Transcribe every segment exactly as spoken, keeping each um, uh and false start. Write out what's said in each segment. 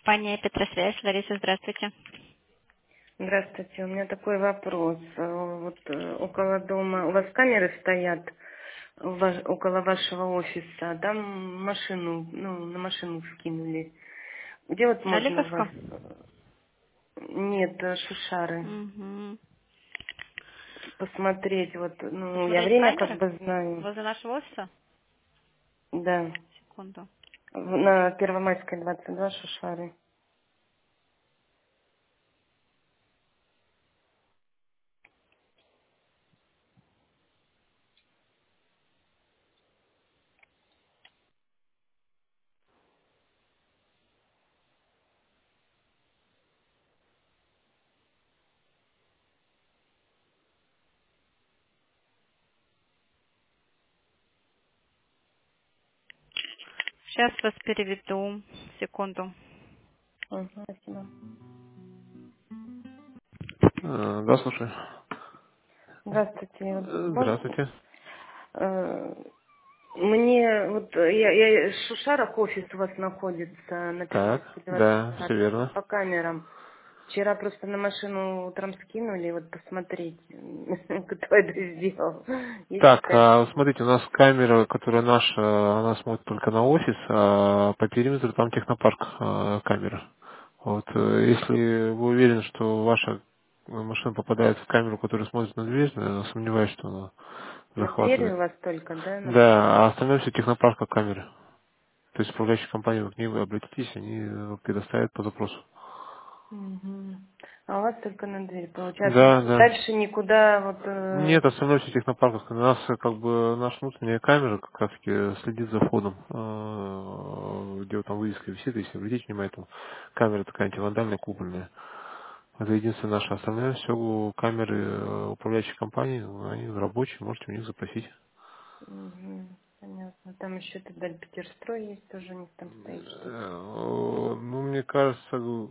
Компания Петросвязь. Лариса, здравствуйте. Здравствуйте, у меня такой вопрос. Э, Вот э, около дома, у вас камеры стоят ва- около вашего офиса, там машину, ну, на машину скинули. Где вот На можно вас... Липовском? Нет, э, Шушары. Угу. Посмотреть, вот, ну, я Посмотреть время как камеры бы знаю. возле нашего офиса? Да, Секунду. В- на Первомайской двадцать два Шушары. Сейчас вас переведу. Секунду. Угу, спасибо. Э, Да, слушай. Здравствуйте. Вот Э, можно, Здравствуйте. э, Мне вот э, я, я в Шушарах офис у вас находится на Так, Первомайской двадцать да, два. все Там верно. по камерам. Вчера просто на машину утром скинули, вот посмотреть, кто это сделал. Есть Так, такая а, возможность? смотрите, у нас камера, которая наша, она смотрит только на офис, а по периметру там технопарк а, камера. Вот, э, если вы уверены, что ваша машина попадает в камеру, которая смотрит на дверь, наверное, сомневаюсь, что она На двери захватывает. у вас только, да? На... Да, а остальное все технопарка камеры. То есть управляющая компания, вы к ним обратитесь, они э, предоставят по запросу. Мгм. А у вас только на дверь, получается. Да, да. Дальше никуда вот... э, Нет, остальное все технопарковское. У нас э, как бы наша внутренняя камера как раз таки следит за входом, э, где вот там вывеска висит, если обратите внимание, там камера такая антивандальная, купольная. Это единственное наше. Остальное все камеры э, управляющей компании, они рабочие, можете у них запросить. мгм, понятно. Там еще тогда Петерстрой есть, тоже у них там стоит что-то. Э, Ну, мне кажется,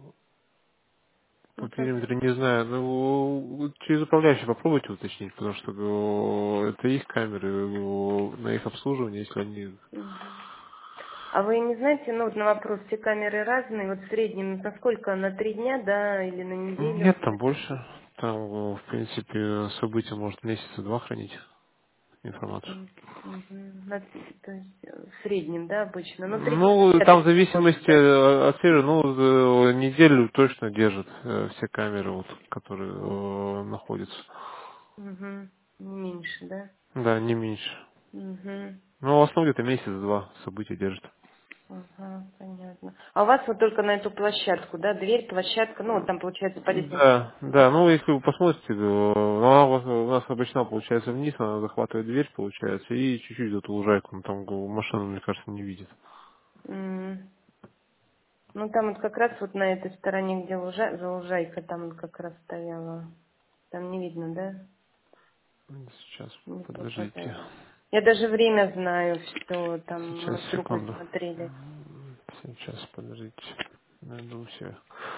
Ну, по как... периметру не знаю. Ну, через управляющий попробуйте уточнить, потому что э, это их камеры, э, на их обслуживание, если они... Мгм. А вы не знаете, ну вот на вопрос, все камеры разные, вот в среднем насколько, на три дня, да, или на неделю? Нет, там больше. Там, э, в принципе, событие может месяца два хранить информацию. М, мгм. На- то есть э, в среднем, да, обычно. Ну, три дня Ну, вряд ли там в все могут, зависимости да? э, от сервера, ну, э, неделю точно держат э, все камеры, вот, которые э, находятся. Угу. Не меньше, да? Да, не меньше. Угу. Ну, в основном где-то месяц-два события держат. Ага, понятно. А у вас вот только на эту площадку, да, дверь, площадка, ну, вот там получается по лестнице. Да, да, ну если вы посмотрите, э, она у вас- у нас обычно получается вниз, она захватывает дверь, получается, и чуть-чуть эту лужайку, ну, там э, машину, мне кажется, не видит. М. Ну, там вот как раз вот на этой стороне, где лужа... за лужайкой, там вот как раз стояла. Там не видно, да? Сейчас, Не подождите. попадает. Я даже время знаю, что там Сейчас, маршрут мы секунду. смотрели. Сейчас, подождите. Найду все.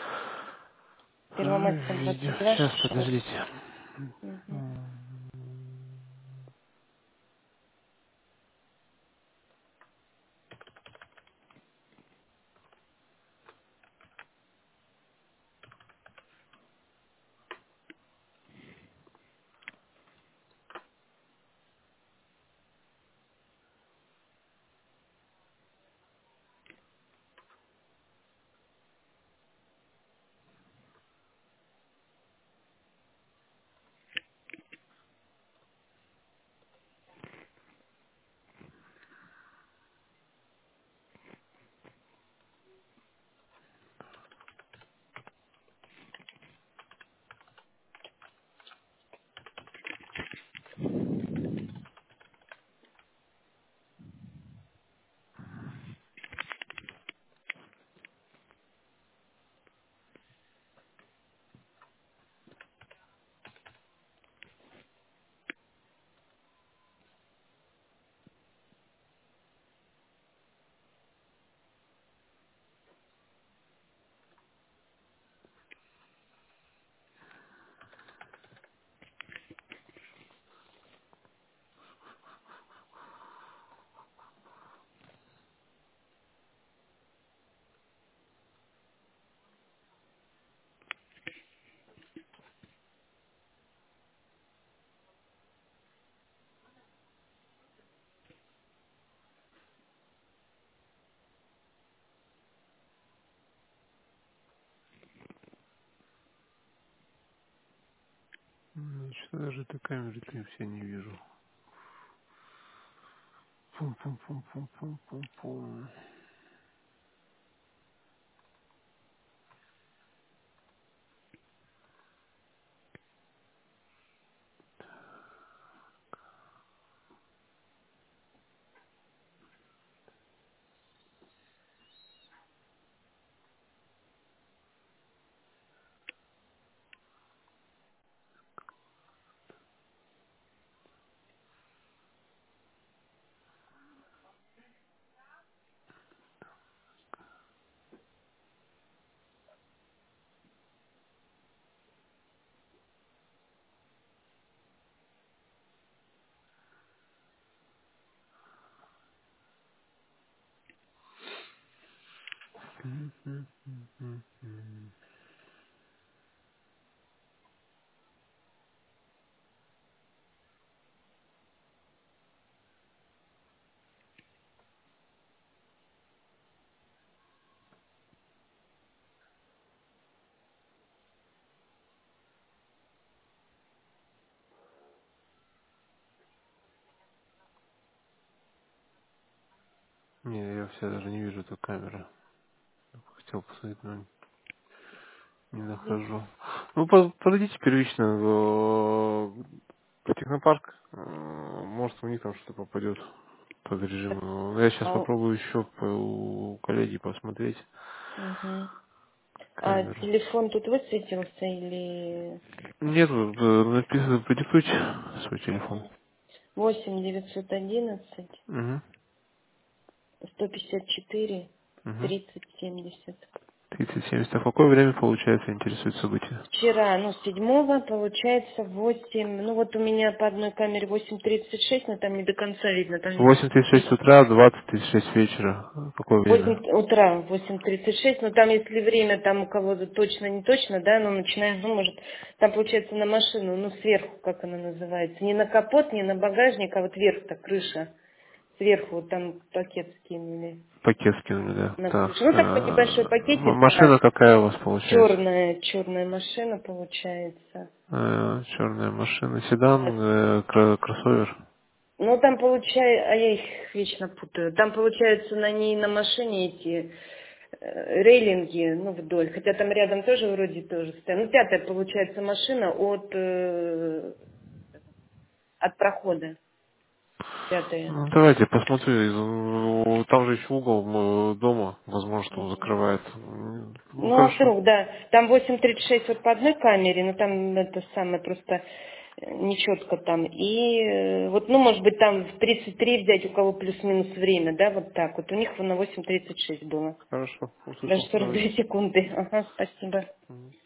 Первомайская Видео. двадцать два Сейчас, шестьдесят. подождите. Угу. Значит, даже этой камеры-то я все не вижу. Пум-пум-пум-пум-пум-пум-пум. М-м-м-м-м. Не, я все даже не вижу эту камеру. Хотел посмотреть, но не Мгм. нахожу. Ну, по- подойдите первично в в технопарк. Э, Может, у них там что-то попадет под режим. Ну, я сейчас А, попробую еще по- у коллеги посмотреть мгм. А камеру. телефон тут высветился или Нет, вот, э, написано, продиктуйте свой телефон. восемь девятьсот одиннадцать Угу. сто пятьдесят четыре Угу. тридцать семьдесят. тридцать семьдесят. А в какое время, получается, интересует событие? Вчера, ну, седьмого, получается, восемь, ну, вот у меня по одной камере восемь тридцать шесть, но там не до конца видно, там восемь тридцать шесть есть утра, двадцать тридцать шесть вечера. Какое восемь время? утра, восемь тридцать шесть, но там, если время там у кого-то точно, не точно, да, ну, начинаем, ну, может, там, получается, на машину, ну, сверху, как она называется, не на капот, не на багажник, а вот вверх-то крыша, сверху вот там пакет скинули Пакет скинули, да. на Так. крышу. Ну, такой небольшой э, м- пакетик, Машина какая у вас получается? черная, черная машина получается. Э, Черная машина. Да. Седан, э, кра- кроссовер. Ну, там получается, а я их вечно путаю. Там получается на ней на машине эти э, рейлинги, ну, вдоль. Хотя там рядом тоже вроде тоже стоят. Ну, пятая получается машина от, э, от прохода. Пятая. Ну, давайте посмотрю. Из- Там же еще угол э, дома, возможно, что он закрывает. М, Ну, Ну, а хорошо. вдруг, да. Там восемь тридцать шесть вот по одной камере, но там это самое просто э, нечетко там. И э, вот, ну, может быть, там в тридцать три взять, у кого плюс-минус время, да, вот так. Вот у них на восемь тридцать шесть было. Хорошо, Даже услышал. сорок Давайте. две секунды. Ага, спасибо. Мгм.